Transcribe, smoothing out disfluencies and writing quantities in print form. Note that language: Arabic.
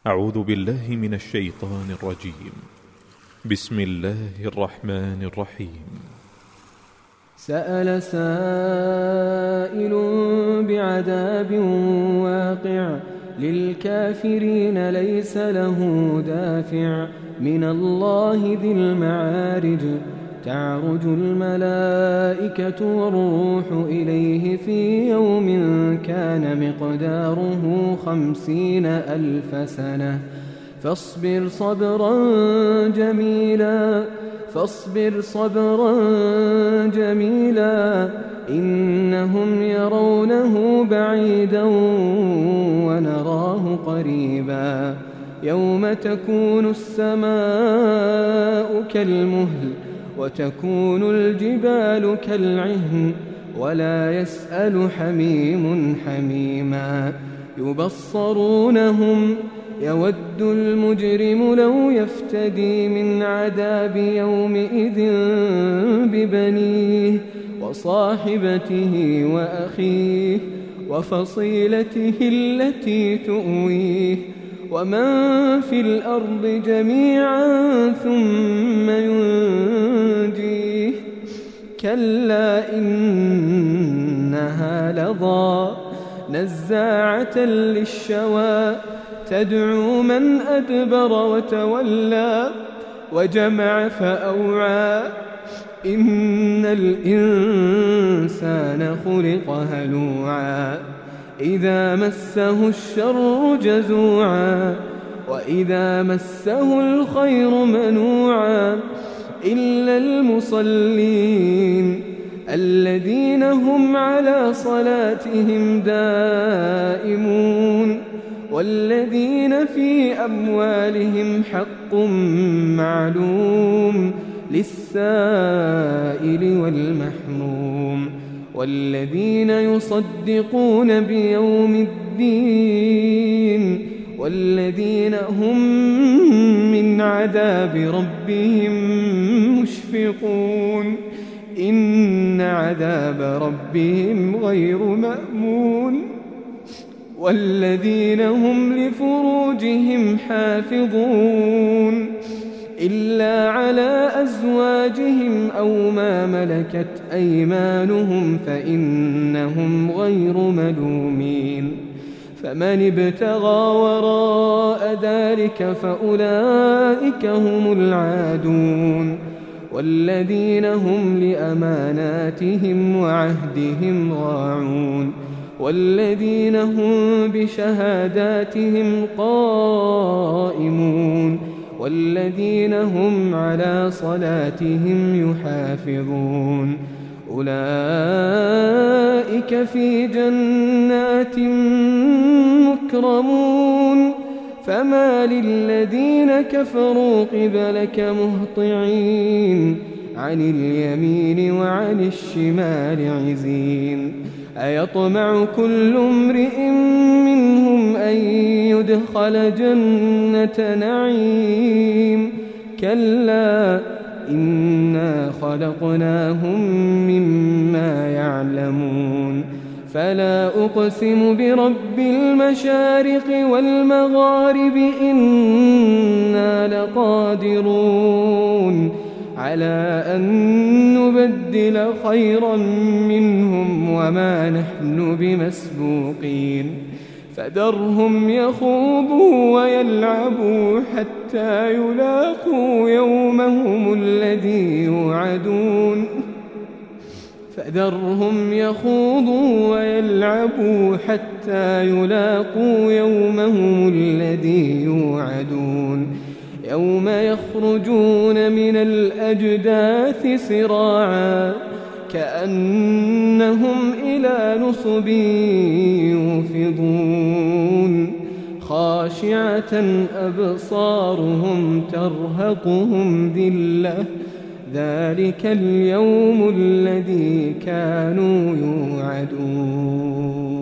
أعوذ بالله من الشيطان الرجيم. بسم الله الرحمن الرحيم. سأل سائل بعذاب واقع للكافرين ليس له دافع من الله ذي المعارج تعرج الملائكة والروح إليه في يوم كان مقداره 50,000 سنة فاصبر صبرا جميلا إنهم يرونه بعيدا ونراه قريبا يوم تكون السماء كالمهل وتكون الجبال كالعهن ولا يسأل حميم حميما يبصرونهم يود المجرم لو يفتدي من عذاب يومئذ ببنيه وصاحبته وأخيه وفصيلته التي تؤويه ومن في الأرض جميعا ثم ينجيه كلا إنها لظى نزاعة للشوى تدعو من أدبر وتولى وجمع فأوعى إن الإنسان خلق هلوعا إذا مسه الشر جزوعا وإذا مسه الخير منوعا إلا المصلين الذين هم على صلاتهم دائمون والذين في أموالهم حق معلوم للسائل والمحروم والذين يصدقون بيوم الدين والذين هم من عذاب ربهم مشفقون إن عذاب ربهم غير مأمون والذين هم لفروجهم حافظون إلا على أزواجهم أو ما ملكت أيمانهم فإنهم غير ملومين فمن ابتغى وراء ذلك فأولئك هم العادون والذين هم لأماناتهم وعهدهم راعون والذين هم بشهاداتهم قائمون والذين هم على صلاتهم يحافظون أولئك في جنات مكرمون فما للذين كفروا قبلك مهطعين عن اليمين وعن الشمال عزين أيطمع كل امرئ منهم أن يدخل جنة نعيم كلا إنا خلقناهم مما يعلمون فلا أقسم برب المشارق والمغارب إنا لقادرون على أن نبدل خيرا منهم وما نحن بمسبوقين فذرهم يخوضوا ويلعبوا حتى يلاقوا يومهم الذي يوعدون فذرهم يخوضوا ويلعبوا حتى يلاقوا يومهم الذي يوعدون يوم يخرجون من الأجداث سراعا كأنهم إلى نصب يوفضون خاشعة أبصارهم ترهقهم ذلة ذلك اليوم الذي كانوا يوعدون.